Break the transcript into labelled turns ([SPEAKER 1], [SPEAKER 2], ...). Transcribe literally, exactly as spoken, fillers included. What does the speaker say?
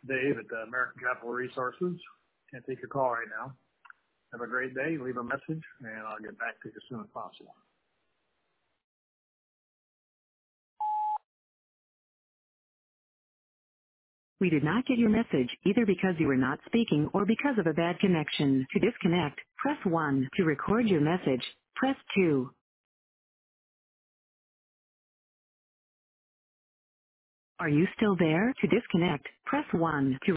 [SPEAKER 1] Dave at uh, American Capital Resources. Can't take your call right now. Have a great day. Leave a message, and I'll get back to you as soon as possible.
[SPEAKER 2] We did not get your message, either because you were not speaking or because of a bad connection. To disconnect, press one. To record your message, press two. Are you still there? To disconnect, press one. To